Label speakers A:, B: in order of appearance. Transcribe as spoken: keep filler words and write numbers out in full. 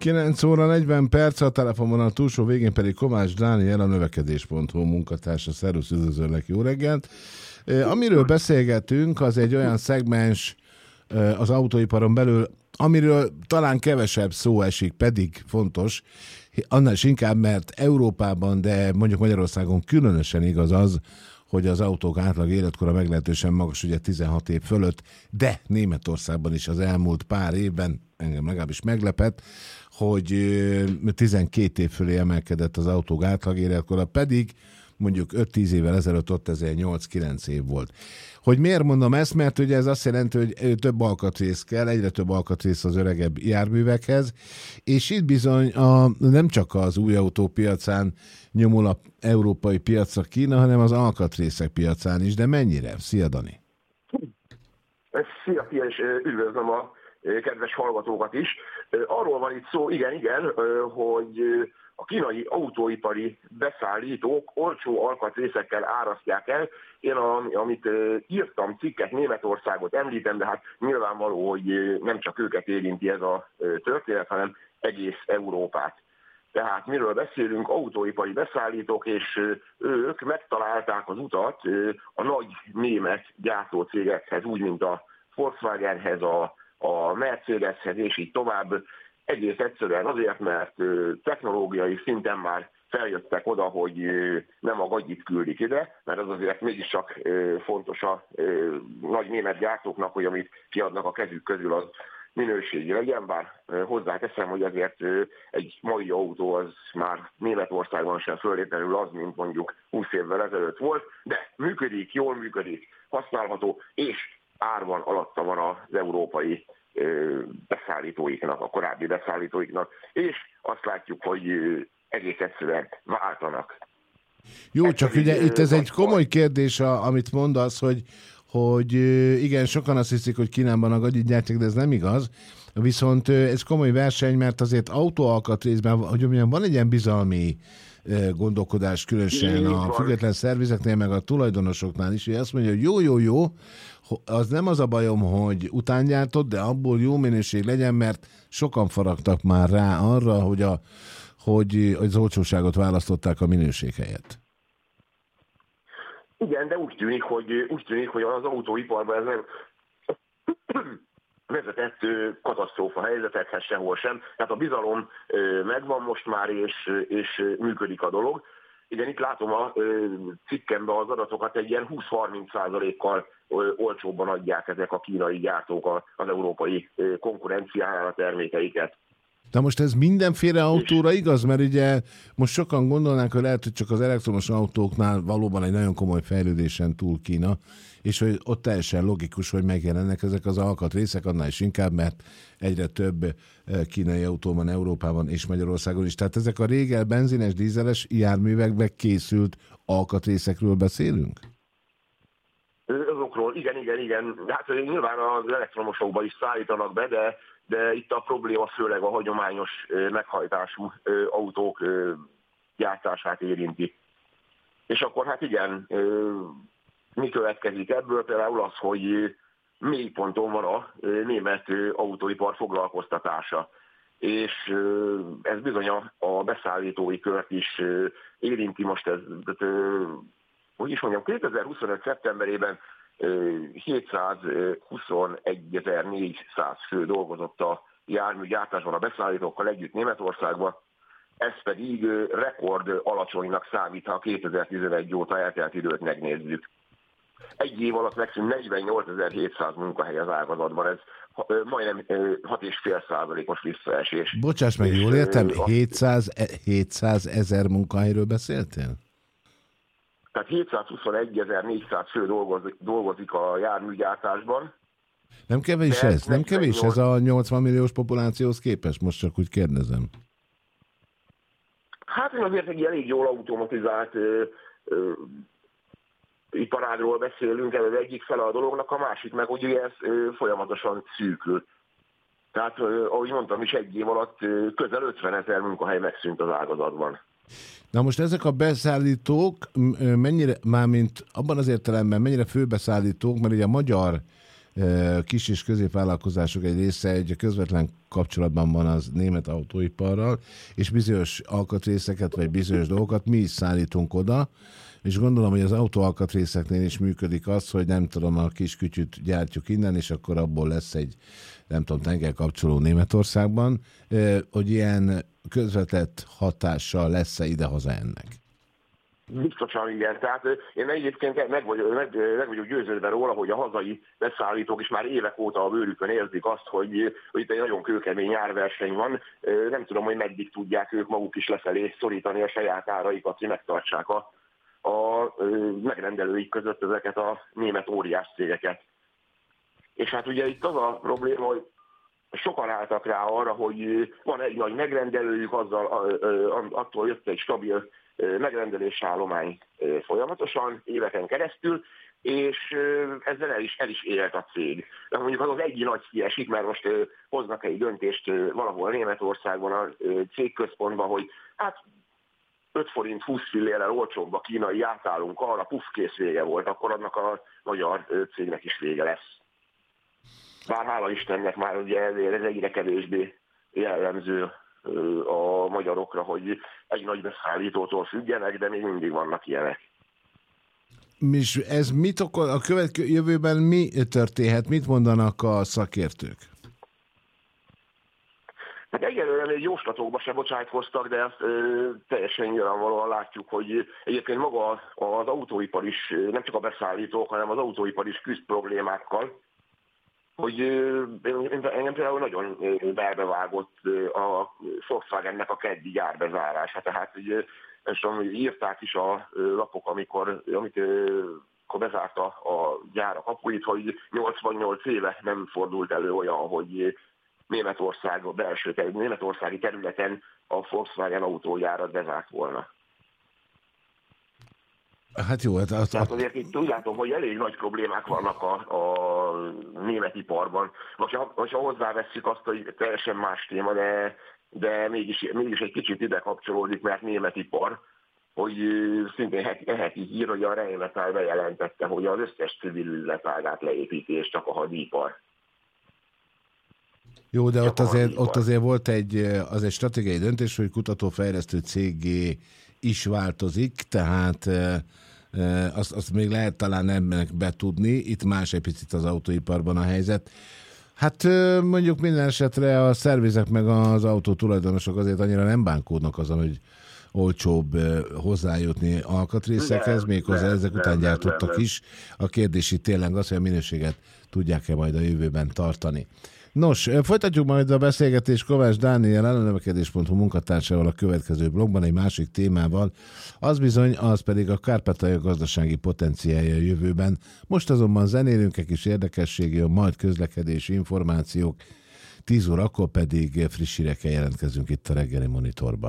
A: kilenc óra negyven perc, a telefonvonal túlsó végén pedig Kovács Dániel, a növekedés pont hu munkatársa. Szervusz, üdvözöllek, jó reggelt! Amiről beszélgetünk, az egy olyan szegmens az autóiparon belül, amiről talán kevesebb szó esik, pedig fontos, annál is inkább, mert Európában, de mondjuk Magyarországon különösen igaz az, hogy az autók átlag életkora meglehetősen magas, ugye tizenhat év fölött, de Németországban is az elmúlt pár évben, engem legalábbis meglepett, hogy tizenkét év fölé emelkedett az autók átlag életkora, pedig mondjuk öt-tíz évvel ezelőtt ott ezért nyolc-kilenc év volt. Hogy miért mondom ezt? Mert ugye ez azt jelenti, hogy több alkatrész kell, egyre több alkatrész az öregebb járművekhez, és itt bizony a, nem csak az új autópiacán nyomul a európai piacra Kína, hanem az alkatrészek piacán is, de mennyire? Szia, Dani!
B: Szia, Pia, és üdvözlöm a kedves hallgatókat is. Arról van itt szó, igen, igen, hogy a kínai autóipari beszállítók olcsó alkatrészekkel árasztják el. Én, a, amit írtam, cikket, Németországot említem, de hát nyilvánvaló, hogy nem csak őket érinti ez a történet, hanem egész Európát. Tehát miről beszélünk? Autóipari beszállítók, és ők megtalálták az utat a nagy német gyártócégekhez, úgy, mint a Volkswagenhez, a, a Mercedeshez, és így tovább. Egész egyszerűen azért, mert technológiai szinten már feljöttek oda, hogy nem a gagyit küldik ide, mert az azért mégiscsak fontos a nagy német gyártóknak, hogy amit kiadnak a kezük közül, az minőségi legyen, bár hozzáteszem, hogy azért egy mai autó az már Németországban sem föltétlenül az, mint mondjuk húsz évvel ezelőtt volt, de működik, jól működik, használható, és árban alatta van az európai beszállítóiknak, a korábbi beszállítóiknak, és azt látjuk, hogy egész egyszerűen váltanak.
A: Jó, ez csak ugye itt ez egy komoly kérdés, amit mondasz, hogy, hogy igen, sokan azt hiszik, hogy Kínában a gagyit gyártják, de ez nem igaz. Viszont ez komoly verseny, mert azért autóalkatrészben, hogy mondjam, van egy ilyen bizalmi gondolkodás, különösen a független szervizeknél, meg a tulajdonosoknál is, hogy azt mondja, hogy jó, jó, jó, az nem az a bajom, hogy utángyártott, de abból jó minőség legyen, mert sokan faragtak már rá arra, hogy, a, hogy az olcsóságot választották a minőség helyett.
B: Igen, de úgy tűnik, hogy, úgy tűnik, hogy az autóiparban ez nem vezetett katasztrófa helyzetekhez sehol sem. Tehát a bizalom megvan most már, és, és működik a dolog. Igen, itt látom a cikkemben az adatokat, egy ilyen húsz-harminc százalékkal olcsóbban adják ezek a kínai gyártók az európai konkurenciánál a termékeiket.
A: De most ez mindenféle autóra igaz? Mert ugye most sokan gondolnák, hogy lehet, hogy csak az elektromos autóknál valóban egy nagyon komoly fejlődésen túl Kína, és hogy ott teljesen logikus, hogy megjelennek ezek az alkatrészek, annál is inkább, mert egyre több kínai autó van Európában és Magyarországon is. Tehát ezek a régen benzines, dízeles járművekbe készült alkatrészekről beszélünk?
B: Azokról, igen, igen, igen. Hát nyilván az elektromosokba is szállítanak be, de de itt a probléma főleg a hagyományos meghajtású autók gyártását érinti. És akkor hát igen, mi következik ebből? Például az, hogy mélyponton van a német autóipar foglalkoztatása. És ez bizony a, a beszállítói kört is érinti most. Ez, tehát, hogy is mondjam, kétezer-huszonöt szeptemberében hétszázhuszonegyezer-négyszáz fő dolgozott a járműgyártásban a beszállítókkal együtt Németországban, ez pedig rekord alacsonynak számít, ha kétezer-tizenegy óta eltelt időt megnézzük. Egy év alatt megszűnt negyvennyolcezer-hétszáz munkahely az ágazatban, ez majdnem hat egész öt százalékos visszaesés.
A: Bocsáss meg, jól értem, hétszáz ezer munkahelyről beszéltél?
B: Tehát hétszázhuszonegyezer-négyszáz fő dolgozik, dolgozik a járműgyártásban.
A: Nem kevés ez? Nem kevés ez a nyolcvan milliós populációhoz képest? Most csak úgy kérdezem.
B: Hát azért egy elég jól automatizált ö, ö, iparágról beszélünk, ez az egyik fele a dolognak, a másik meg ugye ez ö, folyamatosan szűkül. Tehát ö, ahogy mondtam is, egy év alatt ö, közel ötvenezer munkahely megszűnt az ágazatban.
A: Na most ezek a beszállítók mennyire, mármint abban az értelemben mennyire főbeszállítók, mert ugye a magyar kis és középvállalkozások egy része egy közvetlen kapcsolatban van az német autóiparral, és bizonyos alkatrészeket, vagy bizonyos dolgokat mi is szállítunk oda, és gondolom, hogy az autóalkatrészeknél is működik az, hogy nem tudom, a kis kütyüt gyártjuk innen, és akkor abból lesz egy, nem tudom, tengerkapcsoló Németországban, hogy ilyen közvetett hatással lesz-e idehaza ennek?
B: Biztosan igen. Tehát én egyébként meg vagyok, meg, meg vagyok győződve róla, hogy a hazai beszállítók is már évek óta a bőrükön érzik azt, hogy, hogy itt egy nagyon kőkemény árverseny van. Nem tudom, hogy meddig tudják ők maguk is lefelé szorítani a saját áraikat, hogy megtartsák a, a megrendelőik között ezeket a német óriás cégeket. És hát ugye itt az a probléma, hogy sokan álltak rá arra, hogy van egy nagy megrendelőjük, azzal, attól jött egy stabil megrendelési állomány folyamatosan, éveken keresztül, és ezzel el is, el is élt a cég. De mondjuk az az egyik nagy kiesik, mert most hoznak egy döntést valahol Németországban a cégközpontban, hogy hát öt forint húsz fillérrel olcsóbb a kínai, átállunk arra, puff, kész, vége volt, akkor annak a magyar cégnek is vége lesz. Bár hála Istennek már ugye ez egyre kevésbé jellemző a magyarokra, hogy egy nagy beszállítótól függenek, de még mindig vannak ilyenek.
A: És ez mit okol, a következő jövőben mi történhet, mit mondanak a szakértők?
B: Hát egyelőre még jóslatokba se bocsájtkoztak, de ezt ö, teljesen nyilvánvalóan látjuk, hogy egyébként maga az autóipar is, nem csak a beszállítók, hanem az autóipar is küzd problémákkal, hogy engem például nagyon belbevágott a Volkswagennek a keddi gyárbezárása. Tehát ugye, írták is a lapok, amikor, amikor bezárta a gyár a kapuit, hogy nyolcvannyolc éve nem fordult elő olyan, hogy Németország, a belső, németországi területen a Volkswagen autógyárat bezárt volna.
A: Hát jó, hát...
B: Tehát azért itt úgy látom, hogy elég nagy problémák vannak a, a német iparban. Most ha hozzáveszik azt, hogy teljesen más téma, de, de mégis, mégis egy kicsit ide kapcsolódik, mert német ipar, hogy szintén heti, heti hír, hogy a Rheinmetall bejelentette, hogy az összes civil üzletágát leépíti, és csak a hadipar.
A: Jó, de ott azért, ott azért volt egy, az egy stratégiai döntés, hogy kutatófejlesztő céggé is változik, tehát azt, azt még lehet talán nem betudni, itt más egy picit az autóiparban a helyzet. Hát mondjuk minden esetre a szervizek meg az autó tulajdonosok azért annyira nem bánkódnak azon, hogy olcsóbb hozzájutni alkatrészekhez, méghozzá ezek után gyártottak is. A kérdés itt tényleg az, hogy a minőséget tudják-e majd a jövőben tartani. Nos, folytatjuk majd a beszélgetést Kovács Dániel, ellenövekedés pont hu munkatársával a következő blogban egy másik témával. Az bizony, az pedig a Kárpátalja gazdasági potenciálja a jövőben. Most azonban zenélünk egy kis érdekességi, majd közlekedési információk. tíz órakor pedig friss hírekkel jelentkezünk itt a reggeli monitorban.